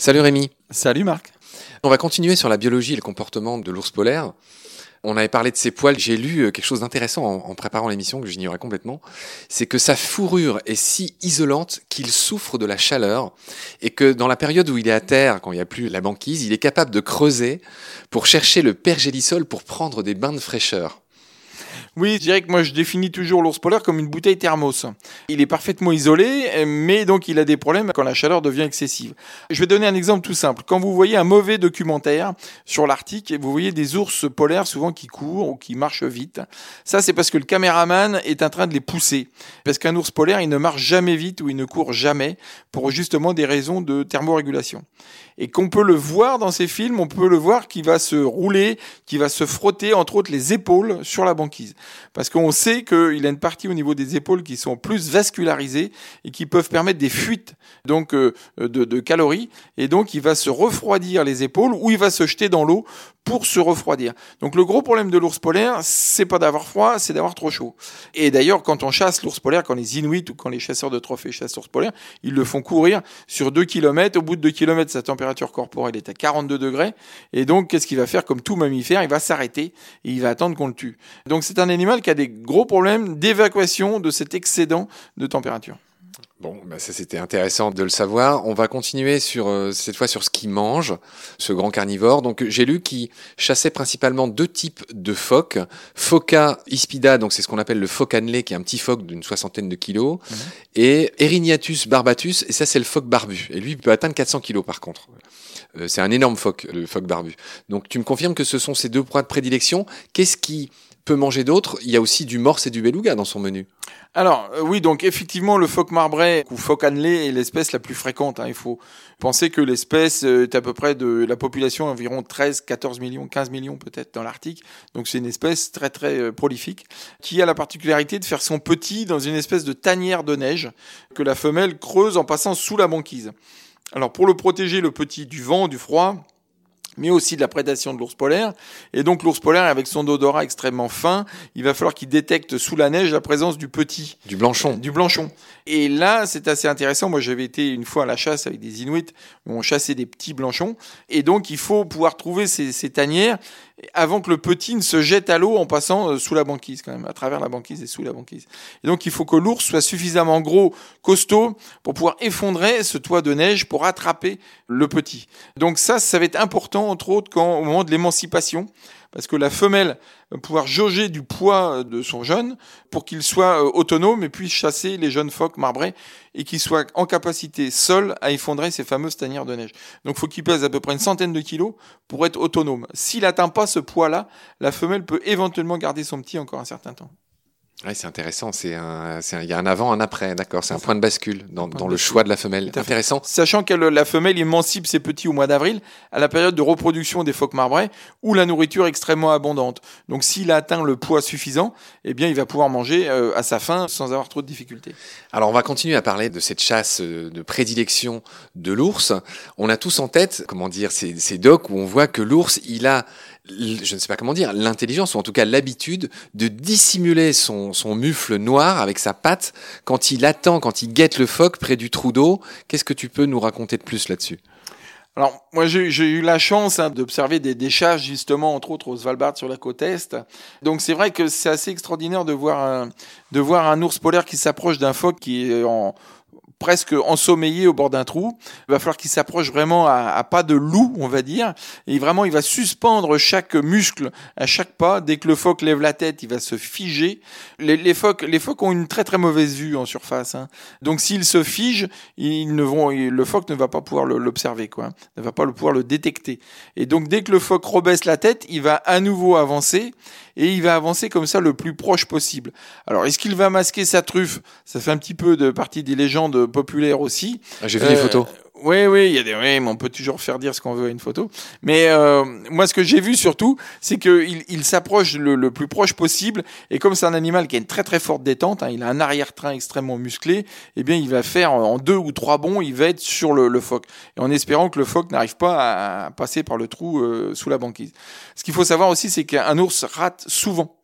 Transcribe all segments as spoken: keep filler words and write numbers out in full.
Salut Rémi. Salut Marc. On va continuer sur la biologie et le comportement de l'ours polaire. On avait parlé de ses poils. J'ai lu quelque chose d'intéressant en, en préparant l'émission que j'ignorais complètement. C'est que sa fourrure est si isolante qu'il souffre de la chaleur et que dans la période où il est à terre, quand il n'y a plus la banquise, il est capable de creuser pour chercher le pergélisol pour prendre des bains de fraîcheur. Oui, je dirais que moi je définis toujours l'ours polaire comme une bouteille thermos. Il est parfaitement isolé, mais donc il a des problèmes quand la chaleur devient excessive. Je vais donner un exemple tout simple. Quand vous voyez un mauvais documentaire sur l'Arctique, vous voyez des ours polaires souvent qui courent ou qui marchent vite. Ça, c'est parce que le caméraman est en train de les pousser. Parce qu'un ours polaire, il ne marche jamais vite ou il ne court jamais pour justement des raisons de thermorégulation. Et qu'on peut le voir dans ces films, on peut le voir qui va se rouler, qui va se frotter, entre autres, les épaules sur la banquise. Parce qu'on sait qu'il a une partie au niveau des épaules qui sont plus vascularisées et qui peuvent permettre des fuites donc euh, de, de calories. Et donc, il va se refroidir les épaules ou il va se jeter dans l'eau pour se refroidir. Donc, le gros problème de l'ours polaire, c'est pas d'avoir froid, c'est d'avoir trop chaud. Et d'ailleurs, quand on chasse l'ours polaire, quand les Inuits ou quand les chasseurs de trophées chassent l'ours polaire, ils le font courir sur deux kilomètres. Au bout de deux kilomètres, sa température corporelle est à quarante-deux degrés. Et donc, qu'est-ce qu'il va faire comme tout mammifère? Il va s'arrêter et il va attendre qu'on le tue. Donc, c'est un animal qui a des gros problèmes d'évacuation de cet excédent de température. Bon, bah ça c'était intéressant de le savoir. On va continuer sur euh, cette fois sur ce qu'il mange, ce grand carnivore. Donc j'ai lu qu'il chassait principalement deux types de phoques. Phoca ispida, donc c'est ce qu'on appelle le phoque annelé, qui est un petit phoque d'une soixantaine de kilos, mmh. et Eriniatus barbatus, et ça c'est le phoque barbu. Et lui il peut atteindre quatre cents kilos par contre. Euh, c'est un énorme phoque, le phoque barbu. Donc tu me confirmes que ce sont ces deux points de prédilection. Qu'est-ce qui peut manger d'autres? Il y a aussi du morse et du beluga dans son menu. Alors euh, oui, donc effectivement le phoque marbré ou phoque annelé est l'espèce la plus fréquente. Hein. Il faut penser que l'espèce est à peu près de la population environ treize, quatorze millions, quinze millions peut-être dans l'Arctique. Donc c'est une espèce très très euh, prolifique qui a la particularité de faire son petit dans une espèce de tanière de neige que la femelle creuse en passant sous la banquise. Alors pour le protéger le petit du vent, du froid, mais aussi de la prédation de l'ours polaire. Et donc l'ours polaire, avec son odorat extrêmement fin, il va falloir qu'il détecte sous la neige la présence du petit. Du blanchon. Du blanchon. Et là, c'est assez intéressant. Moi, j'avais été une fois à la chasse avec des Inuits où on chassait des petits blanchons. Et donc, il faut pouvoir trouver ces, ces tanières avant que le petit ne se jette à l'eau en passant sous la banquise, quand même, à travers la banquise et sous la banquise. Et donc, il faut que l'ours soit suffisamment gros, costaud, pour pouvoir effondrer ce toit de neige pour attraper le petit. Donc ça, ça va être important, entre autres, quand, au moment de l'émancipation, parce que la femelle va pouvoir jauger du poids de son jeune pour qu'il soit autonome et puisse chasser les jeunes phoques marbrés et qu'il soit en capacité seul à effondrer ces fameuses tanières de neige. Donc il faut qu'il pèse à peu près une centaine de kilos pour être autonome. S'il n'atteint pas ce poids-là, la femelle peut éventuellement garder son petit encore un certain temps. Ouais, c'est intéressant. C'est un, c'est un, il y a un avant, un après, d'accord. C'est un point de bascule dans, dans le choix de la femelle. C'est intéressant. Sachant que la femelle émancipe ses petits au mois d'avril, à la période de reproduction des phoques marbrés, où la nourriture est extrêmement abondante. Donc, s'il atteint le poids suffisant, eh bien, il va pouvoir manger euh, à sa faim sans avoir trop de difficultés. Alors, on va continuer à parler de cette chasse de prédilection de l'ours. On a tous en tête, comment dire, ces, ces docs où on voit que l'ours, il a, je ne sais pas comment dire, l'intelligence, ou en tout cas l'habitude de dissimuler son, son mufle noir avec sa patte quand il attend, quand il guette le phoque près du trou d'eau. Qu'est-ce que tu peux nous raconter de plus là-dessus? Alors, moi, j'ai, j'ai eu la chance hein, d'observer des, des chasses, justement, entre autres au Svalbard, sur la côte Est. Donc, c'est vrai que c'est assez extraordinaire de voir un, de voir un ours polaire qui s'approche d'un phoque qui est en... presque ensommeillé au bord d'un trou. Il va falloir qu'il s'approche vraiment à, à pas de loup, on va dire. Et vraiment, il va suspendre chaque muscle à chaque pas. Dès que le phoque lève la tête, il va se figer. Les, les phoques, les phoques ont une très très mauvaise vue en surface. Hein. Donc, s'ils se figent, ils ne vont, le phoque ne va pas pouvoir le, l'observer, quoi. Ne va pas le pouvoir le détecter. Et donc, dès que le phoque rebaisse la tête, il va à nouveau avancer. Et il va avancer comme ça le plus proche possible. Alors, est-ce qu'il va masquer sa truffe? Ça fait un petit peu de partie des légendes populaires aussi. Ah, j'ai vu euh, des photos. Oui, oui, il y a des, oui, mais on peut toujours faire dire ce qu'on veut à une photo. Mais euh, moi, ce que j'ai vu surtout, c'est qu'il il s'approche le, le plus proche possible. Et comme c'est un animal qui a une très très forte détente, hein, il a un arrière-train extrêmement musclé, eh bien, il va faire en deux ou trois bonds, il va être sur le, le phoque. Et en espérant que le phoque n'arrive pas à passer par le trou euh, sous la banquise. Ce qu'il faut savoir aussi, c'est qu'un ours rate souvent.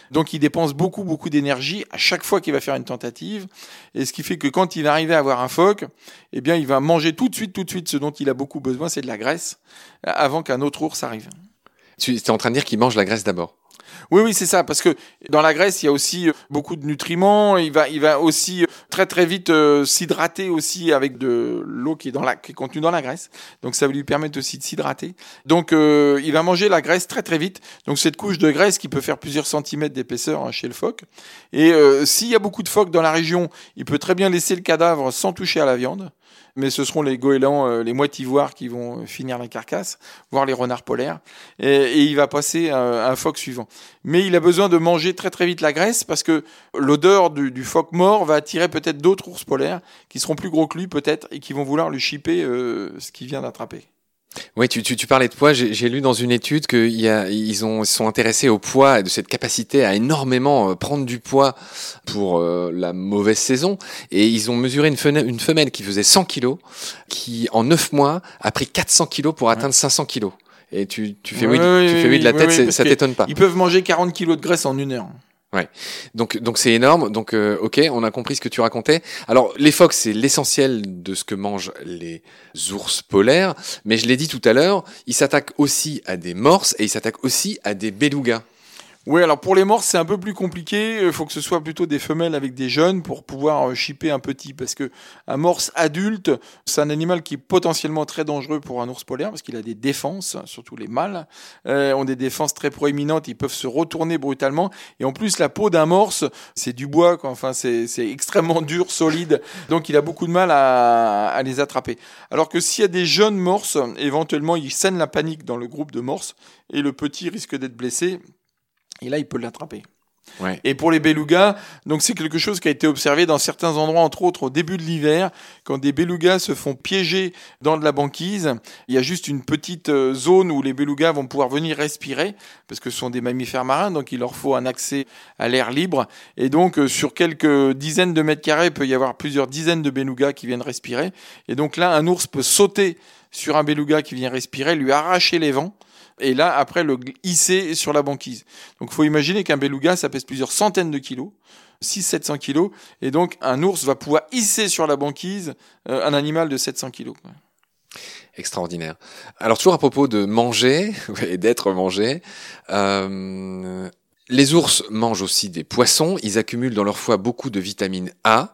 Donc il dépense beaucoup, beaucoup d'énergie à chaque fois qu'il va faire une tentative. Et ce qui fait que quand il va arriver à avoir un phoque, eh bien, il va manger tout de suite, tout de suite ce dont il a beaucoup besoin, c'est de la graisse, avant qu'un autre ours arrive. Tu es en train de dire qu'il mange la graisse d'abord? Oui, oui, c'est ça, parce que dans la graisse, il y a aussi beaucoup de nutriments. Il va, il va aussi très, très vite euh, s'hydrater aussi avec de l'eau qui est dans la, qui est contenue dans la graisse. Donc, ça va lui permettre aussi de s'hydrater. Donc, euh, il va manger la graisse très, très vite. Donc, cette couche de graisse qui peut faire plusieurs centimètres d'épaisseur hein, chez le phoque. Et euh, s'il y a beaucoup de phoques dans la région, il peut très bien laisser le cadavre sans toucher à la viande. Mais ce seront les goélands, euh, les moitivoires qui vont finir la carcasse, voire les renards polaires, et, et il va passer à, à un phoque suivant. Mais il a besoin de manger très très vite la graisse parce que l'odeur du, du phoque mort va attirer peut-être d'autres ours polaires qui seront plus gros que lui peut-être et qui vont vouloir lui chipper euh, ce qu'il vient d'attraper. Oui, tu, tu, tu parlais de poids. J'ai, j'ai lu dans une étude qu'ils ils ont, ils sont intéressés au poids et de cette capacité à énormément euh, prendre du poids pour euh, la mauvaise saison. Et ils ont mesuré une femelle, une femelle qui faisait cent kilos, qui en neuf mois a pris quatre cents kilos pour atteindre ouais. cinq cents kilos. Et tu, tu fais oui, oui, tu oui, fais oui de la tête, oui, ça t'étonne pas. Ils peuvent manger quarante kilos de graisse en une heure. Ouais. Donc donc c'est énorme. Donc euh, ok, on a compris ce que tu racontais. Alors les phoques, c'est l'essentiel de ce que mangent les ours polaires, mais je l'ai dit tout à l'heure, ils s'attaquent aussi à des morses et ils s'attaquent aussi à des belugas. Oui, alors pour les morses, c'est un peu plus compliqué. Il faut que ce soit plutôt des femelles avec des jeunes pour pouvoir chipper un petit. Parce que un morse adulte, c'est un animal qui est potentiellement très dangereux pour un ours polaire parce qu'il a des défenses, surtout les mâles, euh, ont des défenses très proéminentes. Ils peuvent se retourner brutalement. Et en plus, la peau d'un morse, c'est du bois, quoi. Enfin, c'est, c'est extrêmement dur, solide. Donc, il a beaucoup de mal à, à les attraper. Alors que s'il y a des jeunes morses, éventuellement, ils sèment la panique dans le groupe de morses et le petit risque d'être blessé. Et là, il peut l'attraper. Ouais. Et pour les belugas, donc c'est quelque chose qui a été observé dans certains endroits, entre autres au début de l'hiver, quand des belugas se font piéger dans de la banquise. Il y a juste une petite zone où les belugas vont pouvoir venir respirer, parce que ce sont des mammifères marins, donc il leur faut un accès à l'air libre. Et donc sur quelques dizaines de mètres carrés, il peut y avoir plusieurs dizaines de belugas qui viennent respirer. Et donc là, un ours peut sauter sur un beluga qui vient respirer, lui arracher les vents. Et là, après, le hisser sur la banquise. Donc, il faut imaginer qu'un beluga, ça pèse plusieurs centaines de kilos, six cents à sept cents kilos. Et donc, un ours va pouvoir hisser sur la banquise euh, un animal de sept cents kilos. Extraordinaire. Alors, toujours à propos de manger et d'être mangé, euh, les ours mangent aussi des poissons. Ils accumulent dans leur foie beaucoup de vitamine A.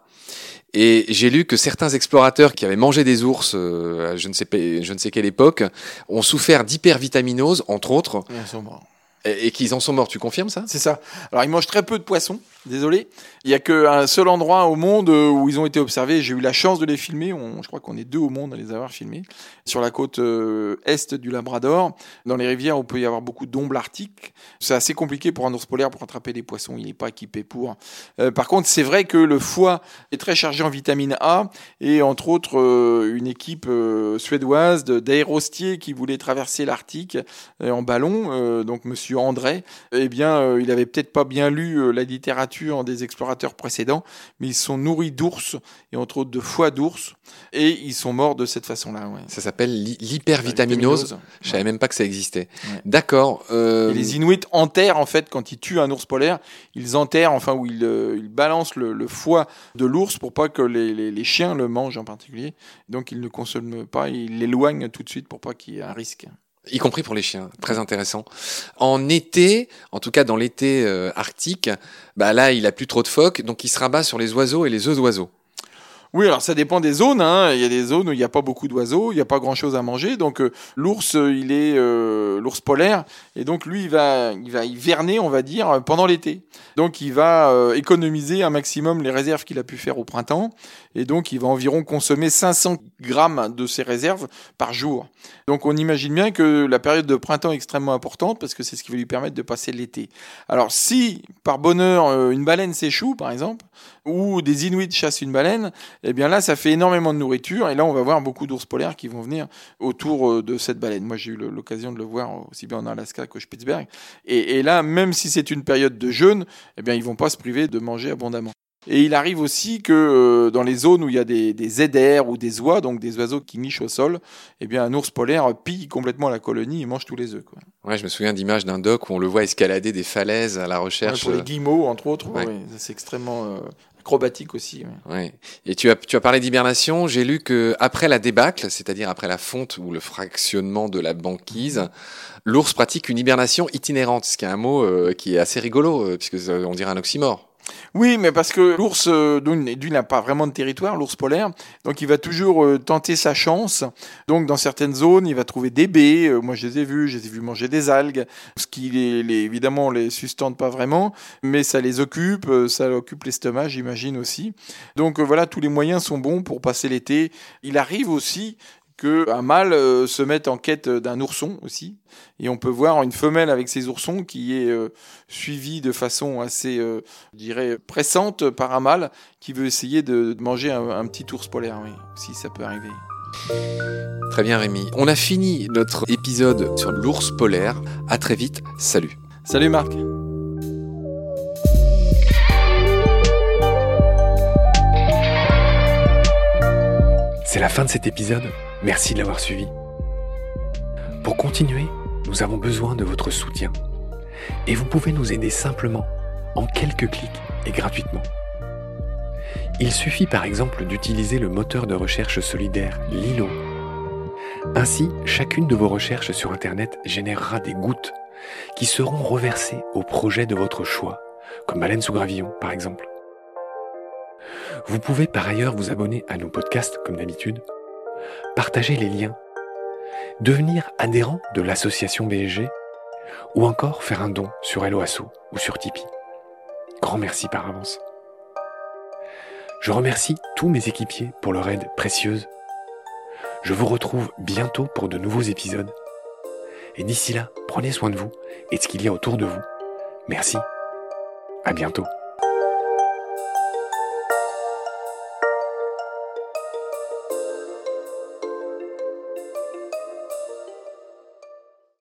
Et j'ai lu que certains explorateurs qui avaient mangé des ours euh, à je ne sais pas, je ne sais quelle époque ont souffert d'hypervitaminose, entre autres, et, et qu'ils en sont morts. Tu confirmes ça? C'est ça. Alors ils mangent très peu de poissons. Désolé. Il y a qu'un seul endroit au monde où ils ont été observés. J'ai eu la chance de les filmer. On, je crois qu'on est deux au monde à les avoir filmés. Sur la côte euh, est du Labrador, dans les rivières où il peut y avoir beaucoup d'ombles arctiques. C'est assez compliqué pour un ours polaire pour attraper des poissons. Il n'est pas équipé pour. Euh, par contre, c'est vrai que le foie est très chargé en vitamine A et entre autres euh, une équipe euh, suédoise de, d'aérostiers qui voulait traverser l'Arctique euh, en ballon. Euh, donc Monsieur André, eh bien, euh, il avait peut-être pas bien lu euh, la littérature des explorateurs précédents, mais ils sont nourris d'ours et entre autres de foie d'ours et ils sont morts de cette façon-là. Ouais. Ça s'appelle l'hypervitaminose. Je savais ouais. même pas que ça existait. Ouais. D'accord. Euh... Et les Inuits enterrent en fait quand ils tuent un ours polaire, ils enterrent enfin où ils, euh, ils balancent le, le foie de l'ours pour pas que les, les, les chiens le mangent en particulier. Donc ils ne consomment pas, ils l'éloignent tout de suite pour pas qu'il y ait un risque. Y compris pour les chiens, très intéressant. En été, en tout cas dans l'été euh, arctique, bah là il a plus trop de phoques, donc il se rabat sur les oiseaux et les œufs d'oiseaux. Oui, alors ça dépend des zones. Hein. Il y a des zones où il n'y a pas beaucoup d'oiseaux, il n'y a pas grand-chose à manger. Donc euh, l'ours, il est euh, l'ours polaire, et donc lui, il va, il va hiverner, on va dire, pendant l'été. Donc il va euh, économiser un maximum les réserves qu'il a pu faire au printemps, et donc il va environ consommer cinq cents grammes de ses réserves par jour. Donc on imagine bien que la période de printemps est extrêmement importante parce que c'est ce qui va lui permettre de passer l'été. Alors si par bonheur euh, une baleine s'échoue, par exemple, ou des Inuits chassent une baleine, eh bien là, ça fait énormément de nourriture. Et là, on va voir beaucoup d'ours polaires qui vont venir autour de cette baleine. Moi, j'ai eu l'occasion de le voir aussi bien en Alaska qu'au Spitzberg. Et, et là, même si c'est une période de jeûne, eh bien, ils vont pas se priver de manger abondamment. Et il arrive aussi que euh, dans les zones où il y a des, des éders ou des oies, donc des oiseaux qui nichent au sol, eh bien un ours polaire pille complètement la colonie et mange tous les œufs, quoi. Ouais, je me souviens d'images d'un doc où on le voit escalader des falaises à la recherche. Ouais, pour les guillemots, entre autres, Ouais. ouais, c'est extrêmement euh, acrobatique aussi. Ouais. Ouais. Et tu as, tu as parlé d'hibernation. J'ai lu que après la débâcle, c'est-à-dire après la fonte ou le fractionnement de la banquise, l'ours pratique une hibernation itinérante, ce qui est un mot euh, qui est assez rigolo, euh, puisque euh, on dirait un oxymore. Oui, mais parce que l'ours, euh, d'une, d'une n'a pas vraiment de territoire, l'ours polaire, donc il va toujours euh, tenter sa chance. Donc dans certaines zones, il va trouver des baies. Euh, moi, je les ai vus, je les ai vus manger des algues, ce qui les, les, évidemment les sustente pas vraiment, mais ça les occupe, euh, ça occupe l'estomac, j'imagine aussi. Donc euh, voilà, tous les moyens sont bons pour passer l'été. Il arrive aussi qu'un mâle euh, se mette en quête d'un ourson aussi. Et on peut voir une femelle avec ses oursons qui est euh, suivie de façon assez, euh, je dirais, pressante par un mâle qui veut essayer de, de manger un, un petit ours polaire, oui, si ça peut arriver. Très bien Rémi. On a fini notre épisode sur l'ours polaire. À très vite. Salut. Salut Marc. C'est la fin de cet épisode. Merci de l'avoir suivi. Pour continuer, nous avons besoin de votre soutien. Et vous pouvez nous aider simplement, en quelques clics et gratuitement. Il suffit par exemple d'utiliser le moteur de recherche solidaire Lilo. Ainsi, chacune de vos recherches sur Internet générera des gouttes qui seront reversées au projet de votre choix, comme Baleine sous gravillon par exemple. Vous pouvez par ailleurs vous abonner à nos podcasts comme d'habitude, partager les liens, devenir adhérent de l'association B S G ou encore faire un don sur Hello Asso ou sur Tipeee. Grand merci par avance. Je remercie tous mes équipiers pour leur aide précieuse. Je vous retrouve bientôt pour de nouveaux épisodes. Et d'ici là, prenez soin de vous et de ce qu'il y a autour de vous. Merci. À bientôt.